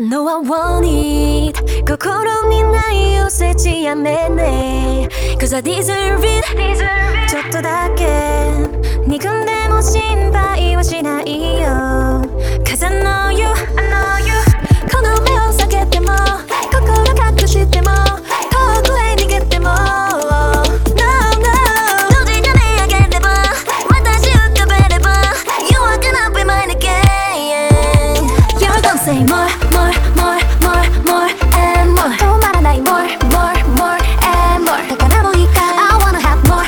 know I want it 心にないおせちやめね Cause I deserve it ちょっとだけ憎んでも心配はしないよ Cause I know you この目を避けても心隠しても遠くへ逃げても No no 閉じて目上げれば私浮かべれば You are gonna be mine again You're gonna say more and more 止まらない more and more だからもういいか I wanna have more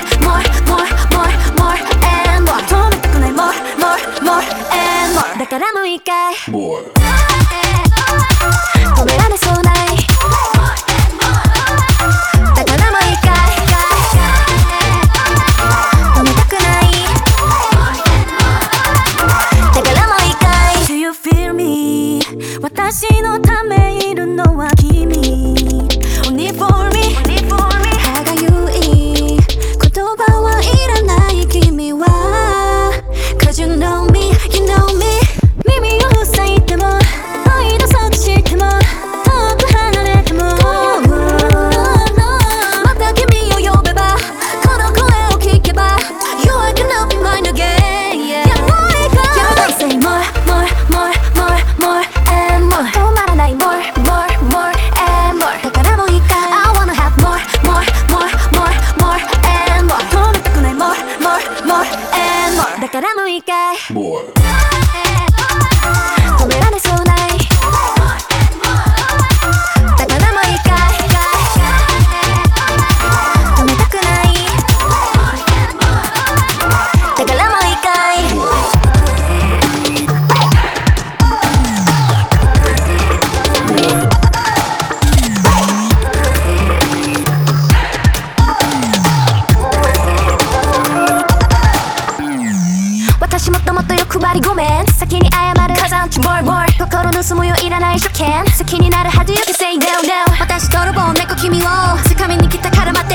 and more 止めたくない more and more だからもういいかい More 止められそうないだからもういいかい止めたくないだからもういいかい Do you feel me 私のためいるのは君 Only for me 歯がゆい言葉はいらない君は Cause you know me 耳を塞いでも愛のそっちしても遠く離れてもまた君を呼べばこの声を聞けば You are gonna be mine again Yeah, You're gonna say more and more 止まらない more and more だからもういいか I wanna have more and more 止めたくない more and more だからもういいかい More 止められそうないだからもういいかい止めたくないだからもういいかい私もっともっと欲張りごめん先に謝る火山地 more 心盗むよいらない初見好きになるはず You can say no 私泥棒猫君を掴みに来たから待って